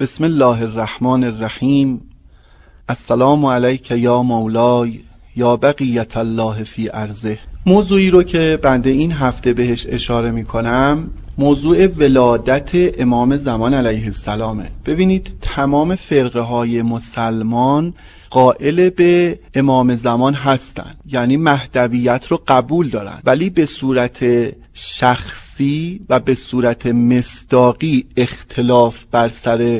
بسم الله الرحمن الرحیم. السلام علیک یا مولای یا بقیت الله فی ارضه. موضوعی رو که بنده این هفته بهش اشاره می کنم موضوع ولادت امام زمان علیه السلامه. ببینید تمام فرقه های مسلمان قائل به امام زمان هستن، یعنی مهدویت رو قبول دارن، ولی به صورت شخصی و به صورت مصداقی اختلاف بر سر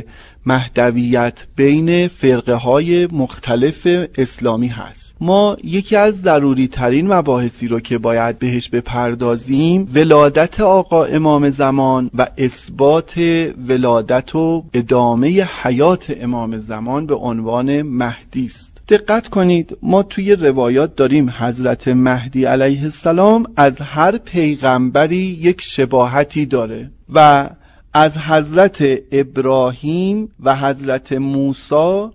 مهدویت بین فرقه های مختلف اسلامی هست. ما یکی از ضروری ترین مباحثی رو که باید بهش بپردازیم ولادت آقا امام زمان و اثبات ولادت و ادامه حیات امام زمان به عنوان مهدی است. دقت کنید، ما توی روایات داریم حضرت مهدی علیه السلام از هر پیغمبری یک شباهتی داره و از حضرت ابراهیم و حضرت موسی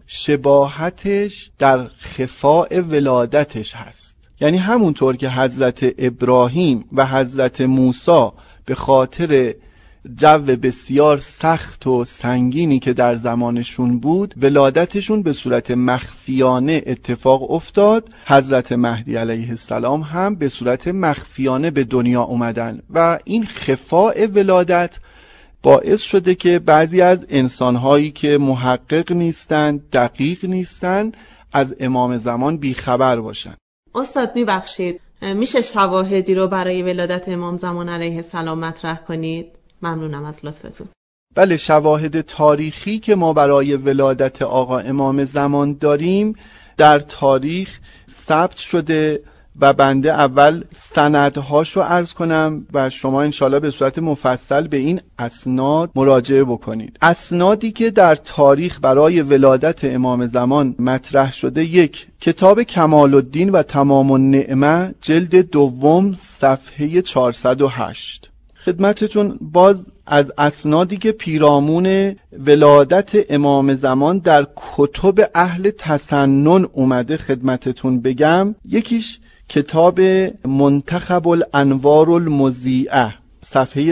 شباهتش در خفاء ولادتش هست. یعنی همونطور که حضرت ابراهیم و حضرت موسی به خاطر جو بسیار سخت و سنگینی که در زمانشون بود ولادتشون به صورت مخفیانه اتفاق افتاد، حضرت مهدی علیه السلام هم به صورت مخفیانه به دنیا اومدن و این خفاء ولادت باعث شده که بعضی از انسانهایی که محقق نیستند، دقیق نیستند، از امام زمان بیخبر باشن. استاد میبخشید، میشه شواهدی رو برای ولادت امام زمان علیه السلام مطرح کنید؟ ممنونم از لطفتون. بله، شواهد تاریخی که ما برای ولادت آقا امام زمان داریم در تاریخ ثبت شده و بنده اول سندهاشو عرض کنم و شما انشالله به صورت مفصل به این اسناد مراجعه بکنید. اسنادی که در تاریخ برای ولادت امام زمان مطرح شده: یک، کتاب کمال الدین و تمام النعمه جلد دوم صفحه 408. خدمتتون باز از اسنادی که پیرامون ولادت امام زمان در کتب اهل تسنن اومده خدمتتون بگم. یکیش کتاب منتخب الانوار المضیئه صفحه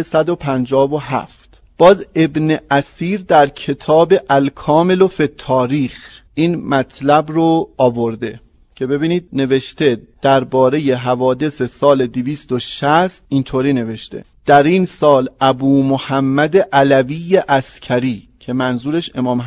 157. باز ابن اسیر در کتاب الکامل فی التاریخ این مطلب رو آورده که ببینید نوشته درباره حوادث سال 260 اینطوری نوشته: در این سال ابو محمد علوی عسکری که منظورش امام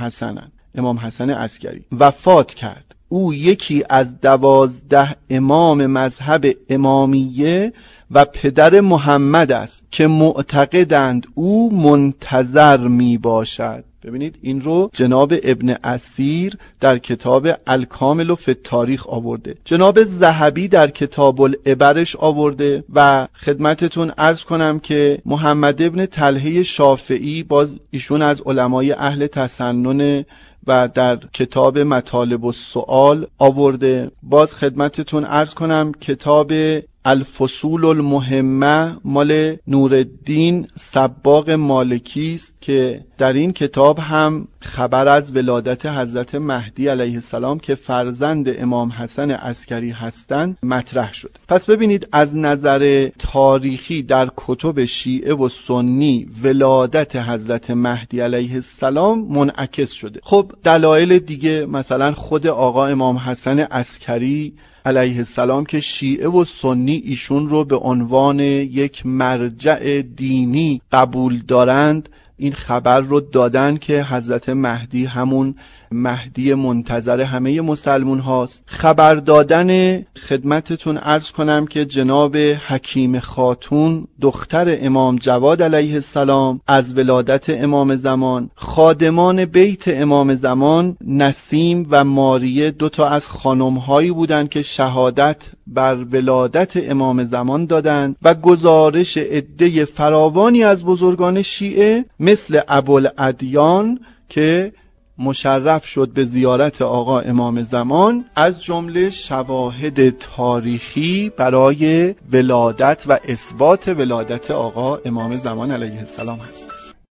حسن عسکری وفات کرد. او یکی از 12 امام مذهب امامیه و پدر محمد است که معتقدند او منتظر می باشد. ببینید این رو جناب ابن اسیر در کتاب الکامل فی التاریخ آورده، جناب ذهبی در کتاب العبرش آورده و خدمتتون عرض کنم که محمد ابن طلحه شافعی باز ایشون از علمای اهل تسنن و در کتاب مطالب السؤال آورده. باز خدمتتون عرض کنم کتاب الفصول المهمه مال نورالدین صباغ مالکی است که در این کتاب هم خبر از ولادت حضرت مهدی علیه السلام که فرزند امام حسن عسکری هستند مطرح شد. پس ببینید از نظر تاریخی در کتب شیعه و سنی ولادت حضرت مهدی علیه السلام منعکس شده. خب دلایل دیگه، مثلا خود آقا امام حسن عسکری علیه السلام که شیعه و سنی ایشون رو به عنوان یک مرجع دینی قبول دارند، این خبر رو دادن که حضرت مهدی همون مهدی منتظر همه مسلمون هاست. خبر دادن خدمتتون عرض کنم که جناب حکیم خاتون دختر امام جواد علیه السلام از ولادت امام زمان، خادمان بیت امام زمان نسیم و ماریه 2 از خانم‌هایی بودند که شهادت بر ولادت امام زمان دادند و گزارش عده فراوانی از بزرگان شیعه مثل ابوالادیان که مشرف شد به زیارت آقا امام زمان از جمله شواهد تاریخی برای ولادت و اثبات ولادت آقا امام زمان علیه السلام هست.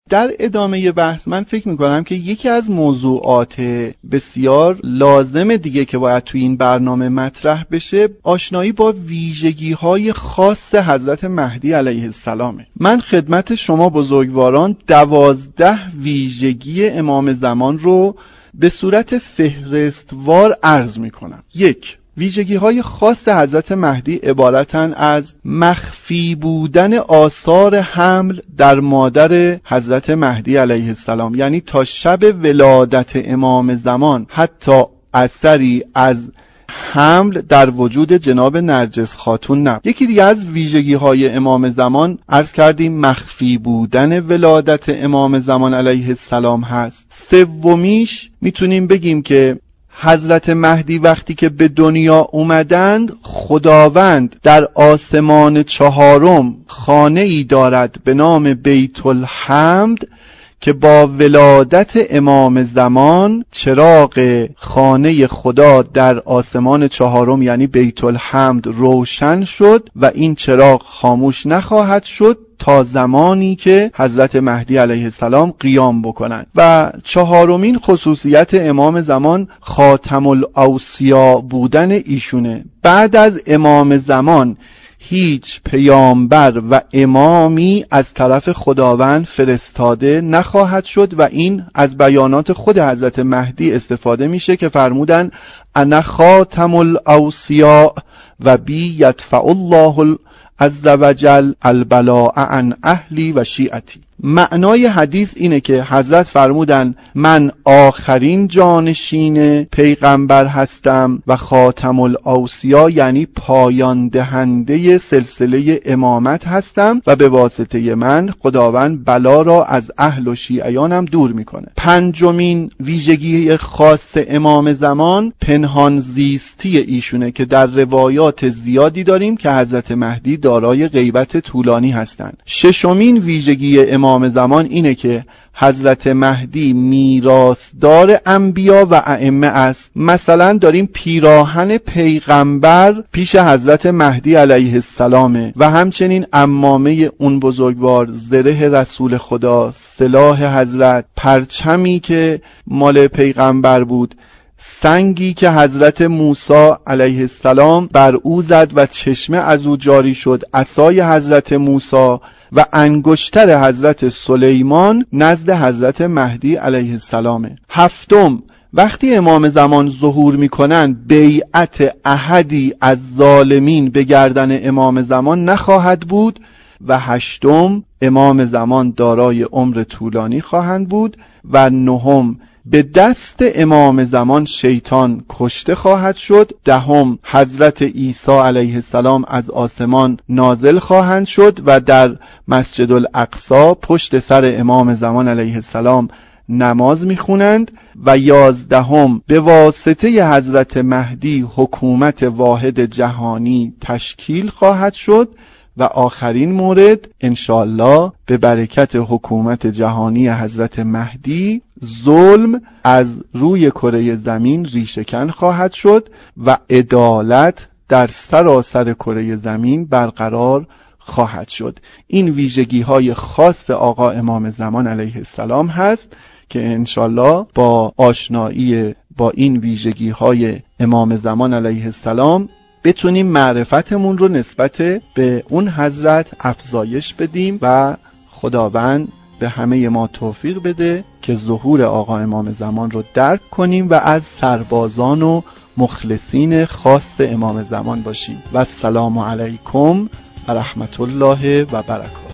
در ادامه بحث من فکر میکنم که یکی از موضوعات بسیار لازم دیگه که باید توی این برنامه مطرح بشه آشنایی با ویژگی‌های خاص حضرت مهدی علیه السلامه. من خدمت شما بزرگواران 12 ویژگی امام زمان رو به صورت فهرستوار عرض میکنم. 1. ویژگی‌های خاص حضرت مهدی عبارتن از مخفی بودن آثار حمل در مادر حضرت مهدی علیه السلام، یعنی تا شب ولادت امام زمان حتی اثری از حمل در وجود جناب نرجس خاتون نبود. یکی دیگه از ویژگی‌های امام زمان عرض کردیم مخفی بودن ولادت امام زمان علیه السلام هست. سومیش میتونیم بگیم که حضرت مهدی وقتی که به دنیا اومدند خداوند در آسمان 4 خانه ای دارد به نام بیت الحمد که با ولادت امام زمان چراغ خانه خدا در آسمان 4 یعنی بیت الحمد روشن شد و این چراغ خاموش نخواهد شد تا زمانی که حضرت مهدی علیه السلام قیام بکنند. و 4مین خصوصیت امام زمان خاتم الاوصیا بودن ایشونه. بعد از امام زمان هیچ پیامبر و امامی از طرف خداوند فرستاده نخواهد شد و این از بیانات خود حضرت مهدی استفاده میشه که فرمودن انا خاتم الاوصیا و بی یدفع الله عز وجل البلاء عن اهلی و شیعتی. معنای حدیث اینه که حضرت فرمودن من آخرین جانشین پیغمبر هستم و خاتم الاوصیا یعنی پایان دهنده سلسله امامت هستم و به واسطه من خداوند بلا را از اهل و شیعیانم دور میکنه. 5مین ویژگی خاص امام زمان پنهان زیستی ایشونه که در روایات زیادی داریم که حضرت مهدی دارای غیبت طولانی هستند. 6مین ویژگی امام زمان اینه که حضرت مهدی میراثدار انبیا و ائمه است. مثلا داریم پیراهن پیغمبر پیش حضرت مهدی علیه السلامه و همچنین عمامه اون بزرگوار، زره رسول خدا، سلاح حضرت، پرچمی که مال پیغمبر بود، سنگی که حضرت موسی علیه السلام بر او زد و چشمه از او جاری شد، عصای حضرت موسی و انگشتر حضرت سلیمان نزد حضرت مهدی علیه السلامه. 7م وقتی امام زمان ظهور میکنن بیعت احدی از ظالمین به گردن امام زمان نخواهد بود. و 8م امام زمان دارای عمر طولانی خواهند بود. و 9م به دست امام زمان شیطان کشته خواهد شد. 10م حضرت عیسی علیه السلام از آسمان نازل خواهند شد و در مسجد الاقصی پشت سر امام زمان علیه السلام نماز میخونند. و 11م به واسطه حضرت مهدی حکومت واحد جهانی تشکیل خواهد شد. و آخرین مورد انشاءالله به برکت حکومت جهانی حضرت مهدی ظلم از روی کره زمین ریشه‌کن خواهد شد و عدالت در سراسر کره زمین برقرار خواهد شد. این ویژگی‌های خاص آقا امام زمان علیه السلام هست که انشاءالله با آشنایی با این ویژگی‌های امام زمان علیه السلام بتونیم معرفتمون رو نسبت به اون حضرت افزایش بدیم و خداوند به همه ما توفیق بده که ظهور آقا امام زمان رو درک کنیم و از سربازان و مخلصین خاص امام زمان باشیم. و السلام علیکم و رحمت الله و برکاته.